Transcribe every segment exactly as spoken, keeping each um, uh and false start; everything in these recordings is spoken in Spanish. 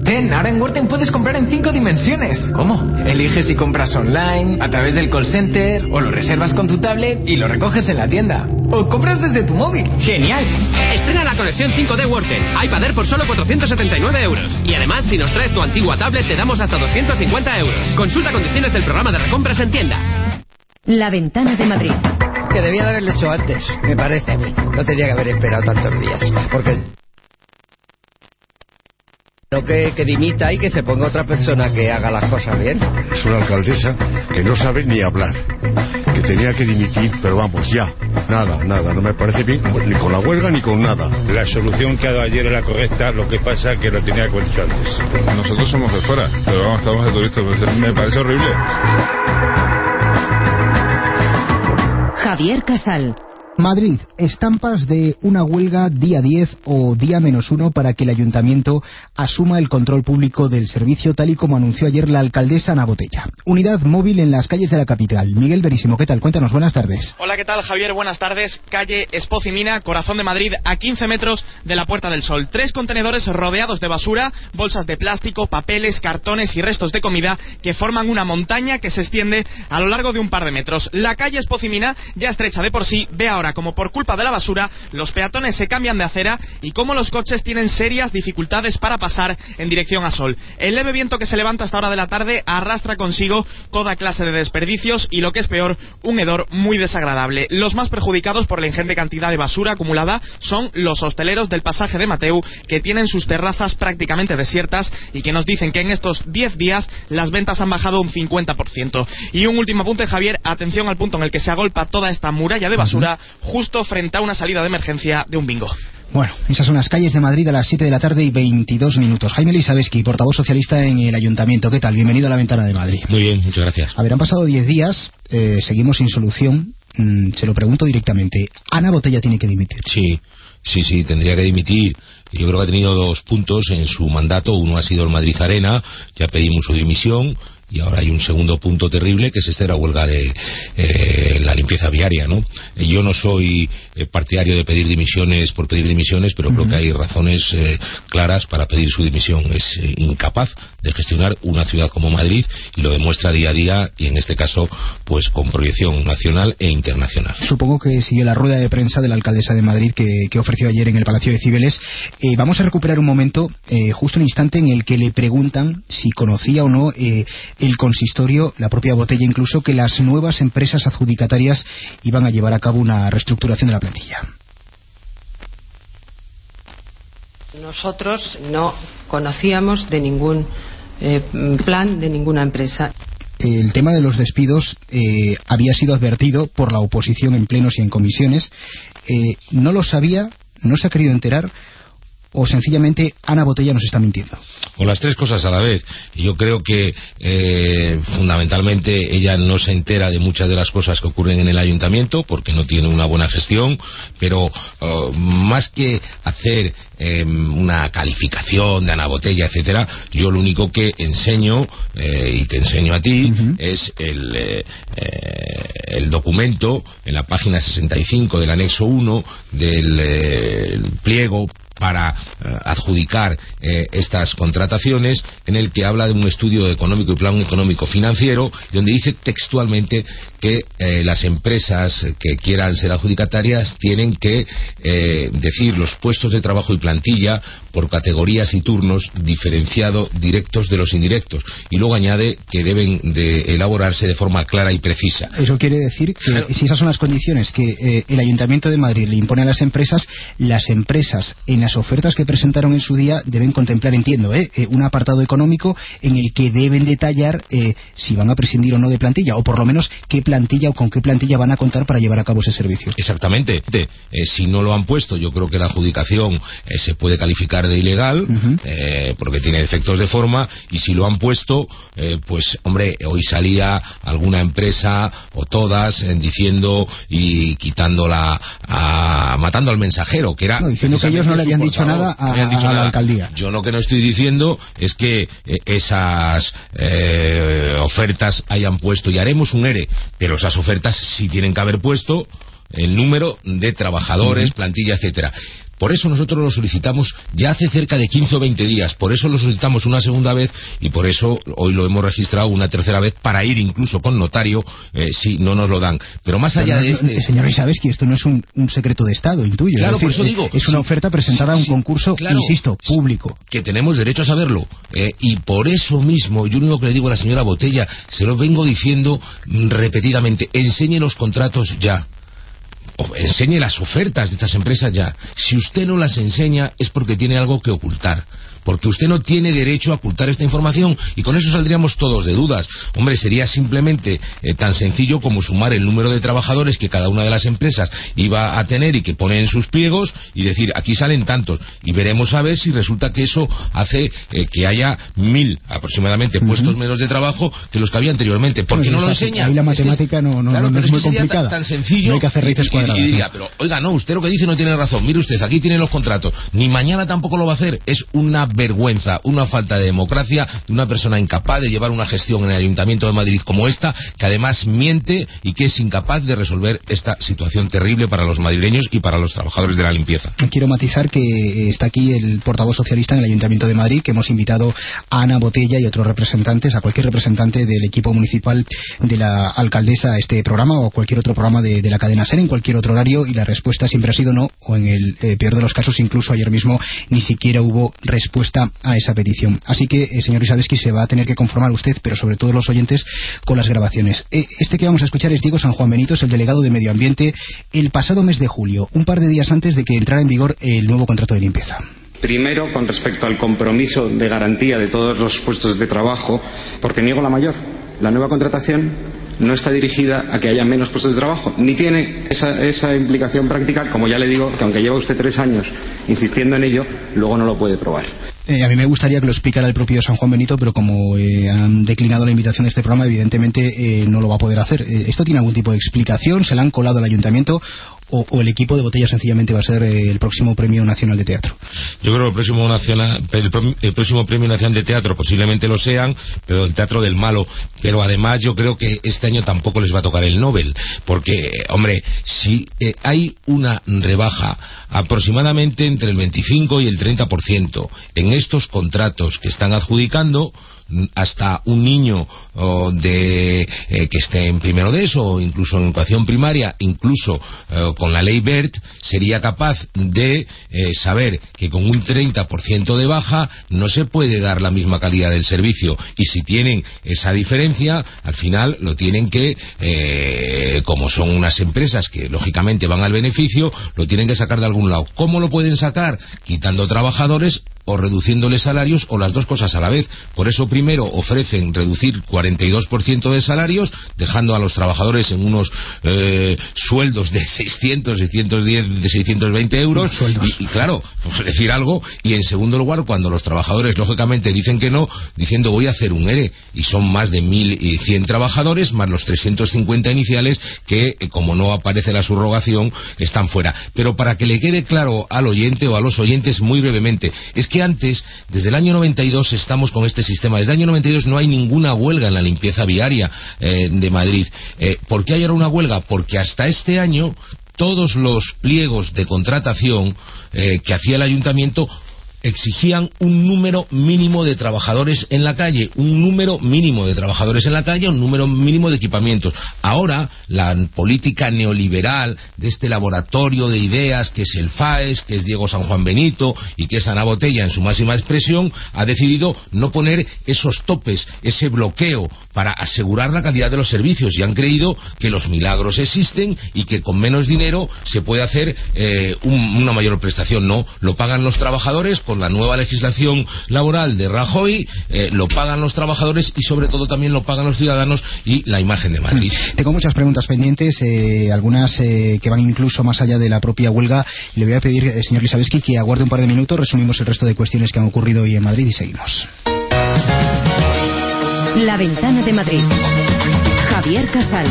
Ten, ahora en Worten puedes comprar en cinco dimensiones. ¿Cómo? Eliges si compras online, a través del call center, o lo reservas con tu tablet y lo recoges en la tienda. O compras desde tu móvil. ¡Genial! Estrena la conexión cinco de Worten. iPad Air por solo cuatrocientos setenta y nueve euros. Y además, si nos traes tu antigua tablet, te damos hasta doscientos cincuenta euros. Consulta condiciones del programa de recompras en tienda. La Ventana de Madrid. Que debía de haberlo hecho antes, me parece a mí. No tenía que haber esperado tantos días. Porque... No que, que dimita y que se ponga otra persona que haga las cosas bien. Es una alcaldesa que no sabe ni hablar, que tenía que dimitir, pero vamos, ya, nada, nada, no me parece bien ni con la huelga ni con nada. La solución que ha dado ayer es la correcta, lo que pasa es que lo tenía que haber hecho antes. Nosotros somos de fuera, pero vamos, estamos de turistas, me parece horrible. Javier Casal. Madrid, estampas de una huelga día diez o día menos uno para que el ayuntamiento asuma el control público del servicio, tal y como anunció ayer la alcaldesa Ana Botella. Unidad móvil en las calles de la capital. Miguel Verísimo, ¿qué tal? Cuéntanos, buenas tardes. Hola, ¿qué tal, Javier? Buenas tardes. Calle Espoz y Mina, corazón de Madrid, a quince metros de la Puerta del Sol. Tres contenedores rodeados de basura, bolsas de plástico, papeles, cartones y restos de comida que forman una montaña que se extiende a lo largo de un par de metros. La calle Espoz y Mina, ya estrecha de por sí, ve ahora como por culpa de la basura los peatones se cambian de acera y como los coches tienen serias dificultades para pasar en dirección a Sol. El leve viento que se levanta hasta hora de la tarde arrastra consigo toda clase de desperdicios y, lo que es peor, un hedor muy desagradable. Los más perjudicados por la ingente cantidad de basura acumulada son los hosteleros del pasaje de Mateu, que tienen sus terrazas prácticamente desiertas y que nos dicen que en estos diez días las ventas han bajado un cincuenta por ciento. Y un último apunte, Javier, atención al punto en el que se agolpa toda esta muralla de basura, justo frente a una salida de emergencia de un bingo. Bueno, esas son las calles de Madrid a las siete de la tarde y veintidós minutos. Jaime Lisabeski, portavoz socialista en el Ayuntamiento. ¿Qué tal? Bienvenido a La Ventana de Madrid. Muy bien, muchas gracias. A ver, han pasado diez días, eh, seguimos sin solución. Mm, se lo pregunto directamente. ¿Ana Botella tiene que dimitir? Sí, sí, sí, tendría que dimitir. Yo creo que ha tenido dos puntos en su mandato. Uno ha sido el Madrid Arena, ya pedimos su dimisión. Y ahora hay un segundo punto terrible, que es este de la huelga de eh, la limpieza viaria, ¿no? Yo no soy eh, partidario de pedir dimisiones por pedir dimisiones, pero uh-huh. creo que hay razones eh, claras para pedir su dimisión. Es eh, incapaz de gestionar una ciudad como Madrid y lo demuestra día a día, y en este caso pues con proyección nacional e internacional. Supongo que siguió la rueda de prensa de la alcaldesa de Madrid que, que ofreció ayer en el Palacio de Cibeles. Eh, vamos a recuperar un momento, eh, justo un instante en el que le preguntan si conocía o no eh, el consistorio, la propia Botella incluso, que las nuevas empresas adjudicatarias iban a llevar a cabo una reestructuración de la plantilla. Nosotros no conocíamos de ningún eh, plan de ninguna empresa. El tema de los despidos eh, había sido advertido por la oposición en plenos y en comisiones. Eh, ¿No lo sabía? ¿No se ha querido enterar? ¿O sencillamente Ana Botella nos está mintiendo? O las tres cosas a la vez. Yo creo que eh, fundamentalmente ella no se entera de muchas de las cosas que ocurren en el ayuntamiento porque no tiene una buena gestión, pero uh, más que hacer eh, una calificación de Ana Botella, etcétera, yo lo único que enseño, eh, y te enseño a ti, uh-huh. es el, eh, eh, el documento en la página sesenta y cinco del anexo uno del eh, pliego para eh, adjudicar eh, estas contrataciones, en el que habla de un estudio económico y plan económico financiero, donde dice textualmente que eh, las empresas que quieran ser adjudicatarias tienen que eh, decir los puestos de trabajo y plantilla por categorías y turnos diferenciado directos de los indirectos, y luego añade que deben de elaborarse de forma clara y precisa. Eso quiere decir que claro, si esas son las condiciones que eh, el Ayuntamiento de Madrid le impone a las empresas, las empresas en las ofertas que presentaron en su día deben contemplar, entiendo, ¿eh? Eh, un apartado económico en el que deben detallar eh, si van a prescindir o no de plantilla, o por lo menos qué plantilla o con qué plantilla van a contar para llevar a cabo ese servicio. Exactamente. Eh, si no lo han puesto, yo creo que la adjudicación eh, se puede calificar de ilegal, uh-huh. eh, porque tiene defectos de forma, y si lo han puesto, eh, pues hombre, hoy salía alguna empresa o todas eh, diciendo y quitando la a, matando al mensajero, que era no, diciendo que ellos no le habían dicho nada a, habían dicho a nada. la alcaldía. Yo lo que no estoy diciendo es que eh, esas eh, ofertas hayan puesto, y haremos un ERE, pero esas ofertas sí tienen que haber puesto el número de trabajadores, uh-huh. plantilla, etcétera. Por eso nosotros lo solicitamos ya hace cerca de quince o veinte días, por eso lo solicitamos una segunda vez y por eso hoy lo hemos registrado una tercera vez para ir incluso con notario eh, si no nos lo dan. Pero más allá Pero no, de este... Señor Isabeski, esto no es un, un secreto de Estado, intuyo. Claro, es decir, por eso digo... Es una oferta presentada sí, a un sí, concurso, claro, insisto, público. Que tenemos derecho a saberlo. Eh, y por eso mismo, yo lo único que le digo a la señora Botella, se lo vengo diciendo mm, repetidamente, enseñe los contratos ya. O enseñe las ofertas de estas empresas ya. Si usted no las enseña es porque tiene algo que ocultar. Porque usted no tiene derecho a ocultar esta información y con eso saldríamos todos de dudas. Hombre, sería simplemente eh, tan sencillo como sumar el número de trabajadores que cada una de las empresas iba a tener y que pone en sus pliegos y decir, aquí salen tantos. Y veremos a ver si resulta que eso hace eh, que haya mil aproximadamente uh-huh. puestos menos de trabajo que los que había anteriormente. ¿Por qué no, no lo enseña? Ahí la matemática es que es, no, no, claro, no es muy es que complicada. Tan, tan sencillo. No hay que hacer raíces cuadradas. Y, y diría, pero oiga, no, usted lo que dice no tiene razón. Mire usted, aquí tiene los contratos. Ni mañana tampoco lo va a hacer. Es una vergüenza, una falta de democracia de una persona incapaz de llevar una gestión en el Ayuntamiento de Madrid como esta, que además miente y que es incapaz de resolver esta situación terrible para los madrileños y para los trabajadores de la limpieza. Quiero matizar que está aquí el portavoz socialista en el Ayuntamiento de Madrid, que hemos invitado a Ana Botella y otros representantes, a cualquier representante del equipo municipal de la alcaldesa a este programa o a cualquier otro programa de, de la cadena SER en cualquier otro horario, y la respuesta siempre ha sido no, o en el eh, peor de los casos incluso ayer mismo ni siquiera hubo respuesta a esa petición. Así que, eh, señor Isabeski, se va a tener que conformar usted, pero sobre todo los oyentes, con las grabaciones. Eh, este que vamos a escuchar es Diego San Juan Benito, es el delegado de Medio Ambiente, el pasado mes de julio, un par de días antes de que entrara en vigor el nuevo contrato de limpieza. Primero, con respecto al compromiso de garantía de todos los puestos de trabajo, porque niego la mayor. La nueva contratación no está dirigida a que haya menos puestos de trabajo, ni tiene esa, esa implicación práctica, como ya le digo, que aunque lleva usted tres años insistiendo en ello, luego no lo puede probar. Eh, a mí me gustaría que lo explicara el propio San Juan Benito, pero como eh, han declinado la invitación de este programa, evidentemente eh, no lo va a poder hacer. Eh, ¿Esto tiene algún tipo de explicación? ¿Se la han colado al ayuntamiento? O, o el equipo de Botella sencillamente va a ser eh, el próximo Premio Nacional de Teatro? Yo creo que el próximo, nacional, el, el próximo Premio Nacional de Teatro posiblemente lo sean, pero el teatro del malo. Pero además yo creo que este año tampoco les va a tocar el Nobel, porque, hombre, si eh, hay una rebaja aproximadamente entre el veinticinco y el treinta por ciento en estos contratos que están adjudicando, hasta un niño oh, de eh, que esté en primero de eso o incluso en educación primaria, incluso eh, con la ley BERT, sería capaz de eh, saber que con un treinta por ciento de baja no se puede dar la misma calidad del servicio, y si tienen esa diferencia, al final lo tienen que, eh, como son unas empresas que lógicamente van al beneficio, lo tienen que sacar de algún lado. ¿Cómo lo pueden sacar? Quitando trabajadores o reduciéndole salarios, o las dos cosas a la vez. Por eso primero ofrecen reducir cuarenta y dos por ciento de salarios, dejando a los trabajadores en unos eh, sueldos de seiscientos, seiscientos diez, de seiscientos veinte euros, y, y claro, pues decir algo, y en segundo lugar, cuando los trabajadores lógicamente dicen que no, diciendo voy a hacer un ERE, y son más de mil cien trabajadores, más los trescientos cincuenta iniciales, que eh, como no aparece la subrogación, están fuera. Pero para que le quede claro al oyente o a los oyentes muy brevemente, es que antes, desde el año noventa y dos estamos con este sistema. Desde el año noventa y dos no hay ninguna huelga en la limpieza viaria eh, de Madrid. Eh, ¿Por qué hay ahora una huelga? Porque hasta este año todos los pliegos de contratación eh, que hacía el ayuntamiento exigían un número mínimo de trabajadores en la calle, un número mínimo de trabajadores en la calle, un número mínimo de equipamientos. Ahora, la política neoliberal de este laboratorio de ideas, que es el FAES, que es Diego San Juan Benito y que es Ana Botella en su máxima expresión, ha decidido no poner esos topes, ese bloqueo para asegurar la calidad de los servicios, y han creído que los milagros existen y que con menos dinero se puede hacer eh, un, una mayor prestación. No, lo pagan los trabajadores. Con la nueva legislación laboral de Rajoy, eh, lo pagan los trabajadores y sobre todo también lo pagan los ciudadanos y la imagen de Madrid. Tengo muchas preguntas pendientes, eh, algunas eh, que van incluso más allá de la propia huelga. Le voy a pedir, eh, señor Isabeski, que aguarde un par de minutos, resumimos el resto de cuestiones que han ocurrido hoy en Madrid y seguimos. La Ventana de Madrid. Javier Casal.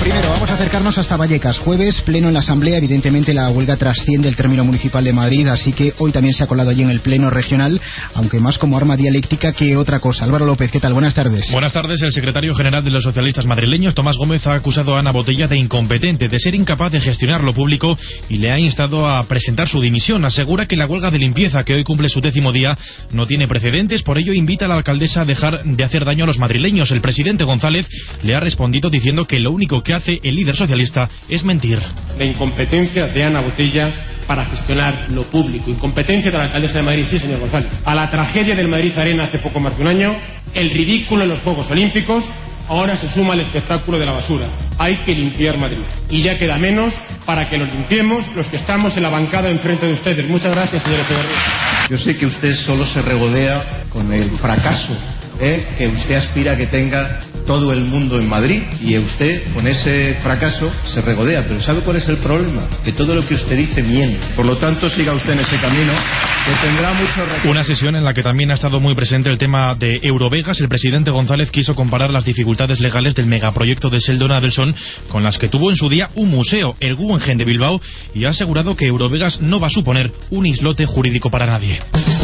Primero, vamos a acercarnos hasta Vallecas. Jueves, pleno en la Asamblea. Evidentemente, la huelga trasciende el término municipal de Madrid, así que hoy también se ha colado allí en el pleno regional, aunque más como arma dialéctica que otra cosa. Álvaro López, ¿qué tal? Buenas tardes. Buenas tardes. El secretario general de los socialistas madrileños, Tomás Gómez, ha acusado a Ana Botella de incompetente, de ser incapaz de gestionar lo público y le ha instado a presentar su dimisión. Asegura que la huelga de limpieza, que hoy cumple su décimo día, no tiene precedentes, por ello invita a la alcaldesa a dejar de hacer daño a los madrileños. El presidente González le ha respondido diciendo que lo único que hace el líder socialista es mentir. La incompetencia de Ana Botella para gestionar lo público. Incompetencia de la alcaldesa de Madrid, sí, señor González. A la tragedia del Madrid Arena hace poco más de un año, el ridículo en los Juegos Olímpicos, ahora se suma el espectáculo de la basura. Hay que limpiar Madrid. Y ya queda menos para que lo limpiemos los que estamos en la bancada enfrente de ustedes. Muchas gracias, señor Echeverría. Yo sé que usted solo se regodea con el fracaso ¿eh? que usted aspira a que tenga todo el mundo en Madrid, y usted con ese fracaso se regodea. Pero ¿sabe cuál es el problema? Que todo lo que usted dice miente. Por lo tanto, siga usted en ese camino, que tendrá mucho recorrido. Una sesión en la que también ha estado muy presente el tema de Eurovegas. El presidente González quiso comparar las dificultades legales del megaproyecto de Sheldon Adelson con las que tuvo en su día un museo, el Guggenheim de Bilbao, y ha asegurado que Eurovegas no va a suponer un islote jurídico para nadie.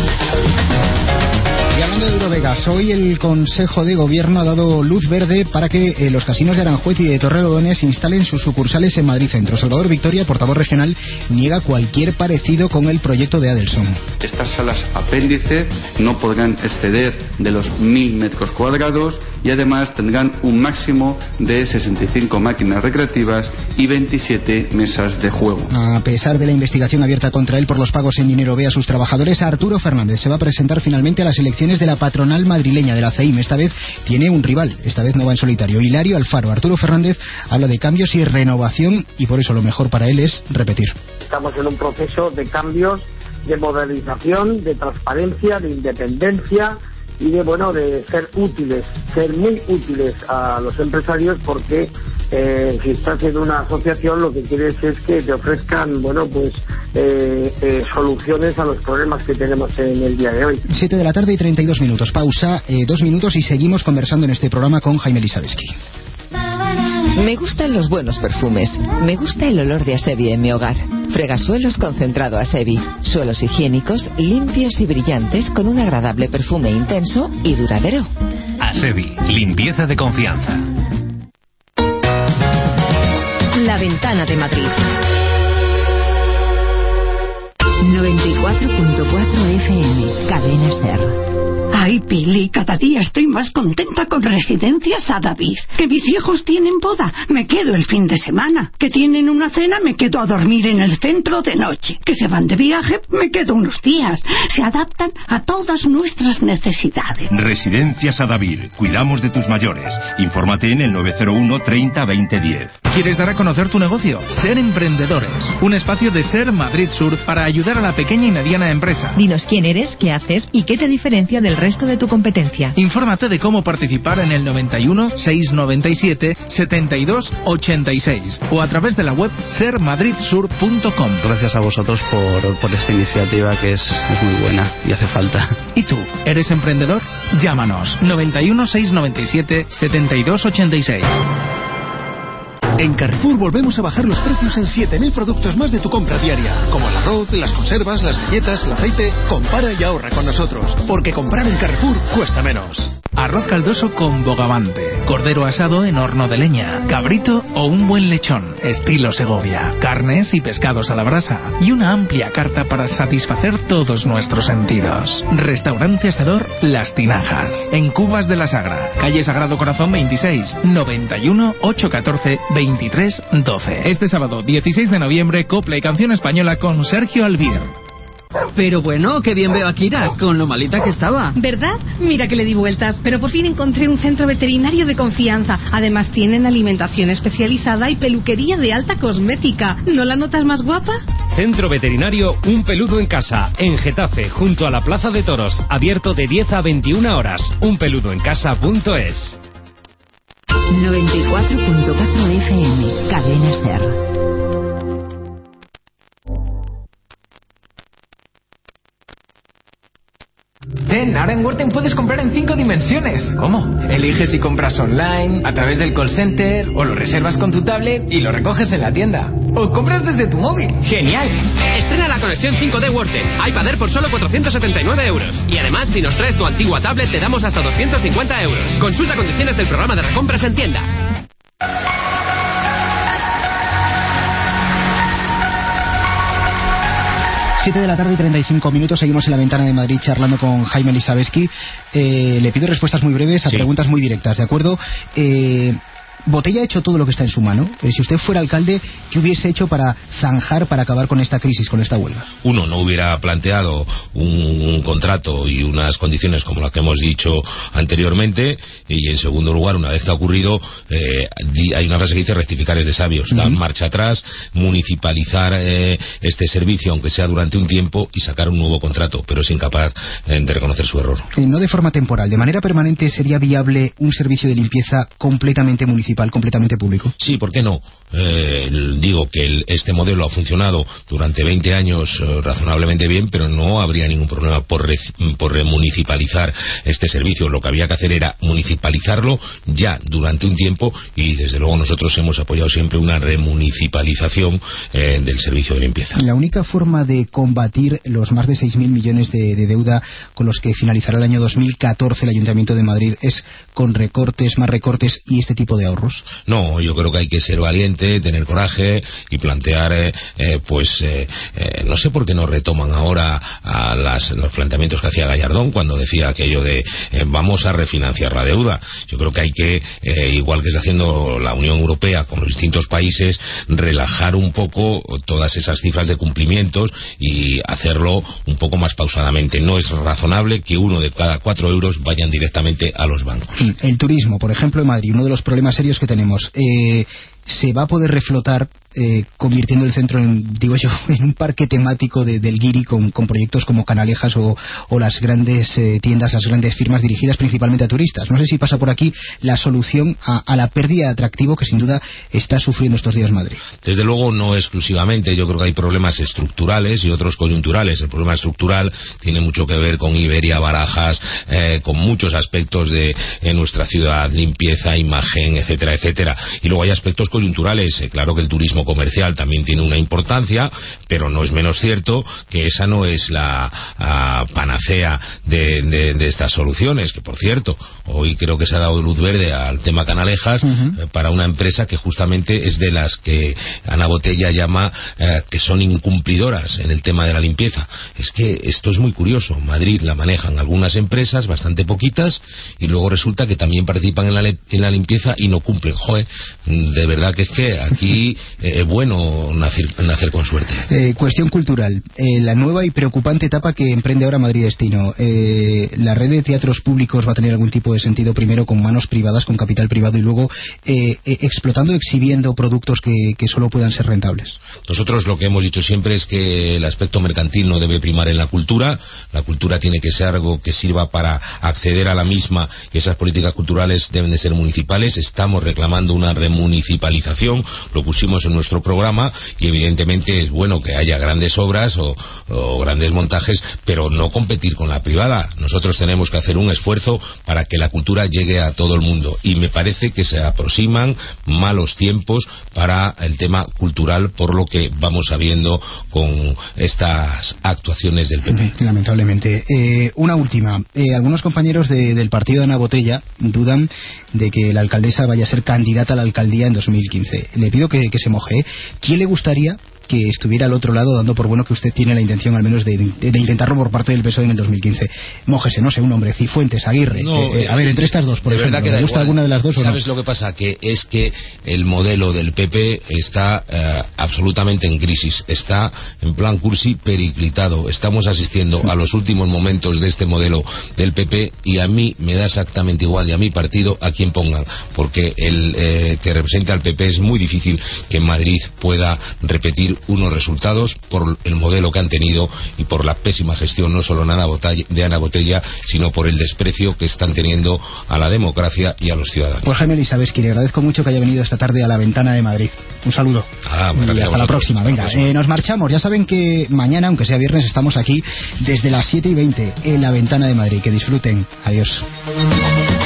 Y hablando de Eurovegas, hoy el Consejo de Gobierno ha dado luz verde para que eh, los casinos de Aranjuez y de Torrelodones instalen sus sucursales en Madrid Centro. Salvador Victoria, portavoz regional, niega cualquier parecido con el proyecto de Adelson. Estas salas apéndice no podrán exceder de los mil metros cuadrados y además tendrán un máximo de sesenta y cinco máquinas recreativas y veintisiete mesas de juego. A pesar de la investigación abierta contra él por los pagos en dinero B a sus trabajadores, Arturo Fernández se va a presentar finalmente a las elecciones de la patronal madrileña de la C E I M. Esta vez tiene un rival, esta vez no va en solitario, Hilario Alfaro. Arturo Fernández habla de cambios y renovación y por eso lo mejor para él es repetir. Estamos en un proceso de cambios, de modernización, de transparencia, de independencia y de, bueno, de ser útiles, ser muy útiles a los empresarios, porque eh, si estás en una asociación lo que quieres es que te ofrezcan, bueno, pues eh, eh, soluciones a los problemas que tenemos en el día de hoy. siete de la tarde y treinta y dos minutos, pausa, eh, dos minutos y seguimos conversando en este programa con Jaime Lisabeski. Me gustan los buenos perfumes. Me gusta el olor de Asebi en mi hogar. Fregasuelos concentrado Asebi. Suelos higiénicos, limpios y brillantes con un agradable perfume intenso y duradero. Asebi, limpieza de confianza. La ventana de Madrid. noventa y cuatro punto cuatro F M, Cadena SER. Ay, Pili, cada día estoy más contenta con Residencias a David. Que mis hijos tienen boda, me quedo el fin de semana. Que tienen una cena, me quedo a dormir en el centro de noche. Que se van de viaje, me quedo unos días. Se adaptan a todas nuestras necesidades. Residencias a David. Cuidamos de tus mayores. Infórmate en el nueve cero uno treinta veinte diez. ¿Quieres dar a conocer tu negocio? Ser Emprendedores, un espacio de SER Madrid Sur para ayudar a la pequeña y mediana empresa. Dinos quién eres, qué haces y qué te diferencia del resto de tu competencia. Infórmate de cómo participar en el noventa y uno, seiscientos noventa y siete, setenta y dos ochenta y seis o a través de la web ser madrid sur punto com. Gracias a vosotros por, por esta iniciativa que es, es muy buena y hace falta. ¿Y tú? ¿Eres emprendedor? Llámanos noventa y uno, seiscientos noventa y siete, setenta y dos ochenta y seis. En Carrefour volvemos a bajar los precios en siete mil productos más de tu compra diaria, como el arroz, las conservas, las galletas, el aceite. Compara y ahorra con nosotros, porque comprar en Carrefour cuesta menos. Arroz caldoso con bogavante, cordero asado en horno de leña, cabrito o un buen lechón, estilo Segovia, carnes y pescados a la brasa y una amplia carta para satisfacer todos nuestros sentidos. Restaurante Asador Las Tinajas, en Cubas de la Sagra, calle Sagrado Corazón veintiséis, noventa y uno, ochocientos catorce, veintitrés doce. Este sábado dieciséis de noviembre, copla y canción española con Sergio Albier. Pero bueno, qué bien veo a Kira, con lo malita que estaba. ¿Verdad? Mira que le di vueltas, pero por fin encontré un centro veterinario de confianza. Además tienen alimentación especializada y peluquería de alta cosmética. ¿No la notas más guapa? Centro Veterinario Un Peludo en Casa, en Getafe, junto a la Plaza de Toros, abierto de diez a veintiuna horas. un peludo en casa punto es. noventa y cuatro punto cuatro F M, Cadena SER. bien, ahora en Worten puedes comprar en cinco dimensiones. ¿Cómo? Eliges si compras online, a través del call center, o lo reservas con tu tablet y lo recoges en la tienda. O compras desde tu móvil. ¡Genial! Estrena la conexión cinco D Worten, iPad Air por solo cuatrocientos setenta y nueve euros. Y además, si nos traes tu antigua tablet, te damos hasta doscientos cincuenta euros. Consulta condiciones del programa de recompras en tienda. siete de la tarde y treinta y cinco minutos, seguimos en la ventana de Madrid charlando con Jaime Lisabeski. Eh, le pido respuestas muy breves a sí. preguntas muy directas, ¿de acuerdo? Eh... Botella ha hecho todo lo que está en su mano. Eh, si usted fuera alcalde, ¿qué hubiese hecho para zanjar, para acabar con esta crisis, con esta huelga? Uno, no hubiera planteado un, un contrato y unas condiciones como las que hemos dicho anteriormente. Y en segundo lugar, una vez que ha ocurrido, eh, hay una frase que dice rectificar es de sabios. Uh-huh. Dar marcha atrás, municipalizar eh, este servicio, aunque sea durante un tiempo, y sacar un nuevo contrato, pero es incapaz eh, de reconocer su error. Eh, no de forma temporal, de manera permanente, ¿sería viable un servicio de limpieza completamente municipal, completamente público? Sí, ¿por qué no? Eh, digo que el, este modelo ha funcionado durante veinte años eh, razonablemente bien, pero no habría ningún problema por, re, por remunicipalizar este servicio. Lo que había que hacer era municipalizarlo ya durante un tiempo, y desde luego nosotros hemos apoyado siempre una remunicipalización eh, del servicio de limpieza. La única forma de combatir los más de seis mil millones de, de deuda con los que finalizará el año dos mil catorce el Ayuntamiento de Madrid es con recortes, más recortes y este tipo de ahorros. No, yo creo que hay que ser valiente, tener coraje y plantear, eh, eh, pues, eh, eh, no sé por qué no retoman ahora a las, los planteamientos que hacía Gallardón cuando decía aquello de eh, vamos a refinanciar la deuda. Yo creo que hay que, eh, igual que está haciendo la Unión Europea con los distintos países, relajar un poco todas esas cifras de cumplimientos y hacerlo un poco más pausadamente. No es razonable que uno de cada cuatro euros vayan directamente a los bancos. El turismo, por ejemplo, en Madrid, uno de los problemas serios que tenemos, eh, se va a poder reflotar eh, convirtiendo el centro en, digo yo, en un parque temático de, del guiri con, con proyectos como Canalejas o, o las grandes eh, tiendas, las grandes firmas dirigidas principalmente a turistas. No sé si pasa por aquí la solución a, a la pérdida de atractivo que sin duda está sufriendo estos días Madrid. Desde luego no exclusivamente. Yo creo que hay problemas estructurales y otros coyunturales. El problema estructural tiene mucho que ver con Iberia, Barajas, eh, con muchos aspectos de en nuestra ciudad, limpieza, imagen, etcétera, etcétera. Y luego hay aspectos coyunturales. Eh, claro que el turismo comercial también tiene una importancia, pero no es menos cierto que esa no es la a, panacea de, de, de estas soluciones, que por cierto, hoy creo que se ha dado luz verde al tema Canalejas, uh-huh. eh, para una empresa que justamente es de las que Ana Botella llama eh, que son incumplidoras en el tema de la limpieza. Es que esto es muy curioso. Madrid la manejan algunas empresas, bastante poquitas, y luego resulta que también participan en la, en la limpieza y no cumplen. Joder, de verdad que es que aquí eh, es bueno nacer, nacer con suerte. Eh, cuestión cultural. Eh, la nueva y preocupante etapa que emprende ahora Madrid Destino. Eh, ¿La red de teatros públicos va a tener algún tipo de sentido, primero con manos privadas, con capital privado, y luego eh, eh, explotando, exhibiendo productos que, que solo puedan ser rentables? Nosotros lo que hemos dicho siempre es que el aspecto mercantil no debe primar en la cultura. La cultura tiene que ser algo que sirva para acceder a la misma, y esas políticas culturales deben de ser municipales. Estamos reclamando una remunicipalización, lo pusimos en nuestro programa, y evidentemente es bueno que haya grandes obras o, o grandes montajes, pero no competir con la privada. Nosotros tenemos que hacer un esfuerzo para que la cultura llegue a todo el mundo, y me parece que se aproximan malos tiempos para el tema cultural, por lo que vamos sabiendo con estas actuaciones del P P. Lamentablemente. Eh, una última. Eh, algunos compañeros de, del partido de Ana Botella dudan de que la alcaldesa vaya a ser candidata a la alcaldía en dos mil quince. Le pido que, que se moje. ¿eh? ¿Quién le gustaría que estuviera al otro lado, dando por bueno que usted tiene la intención al menos de, de, de intentarlo por parte del P S O E en el dos mil quince? Mójese, no sé, un hombre, Cifuentes, Aguirre. No, eh, eh, a ver, entre estas dos, por ejemplo, ¿le gusta alguna de las dos o no? ¿Sabes lo que pasa? Que es que el modelo del P P está eh, absolutamente en crisis. Está en plan cursi periclitado. Estamos asistiendo a los últimos momentos de este modelo del P P, y a mí me da exactamente igual, y a mi partido, a quien pongan, porque el eh, que representa al P P es muy difícil que en Madrid pueda repetir conseguir unos resultados por el modelo que han tenido y por la pésima gestión no solo de Ana Botella, de Ana Botella, sino por el desprecio que están teniendo a la democracia y a los ciudadanos. Pues Jaime Elisabescu, le agradezco mucho que haya venido esta tarde a La Ventana de Madrid. Un saludo. Ah, y hasta la próxima. Venga, la próxima. Eh, nos marchamos. Ya saben que mañana, aunque sea viernes, estamos aquí desde las siete y veinte en La Ventana de Madrid. Que disfruten. Adiós.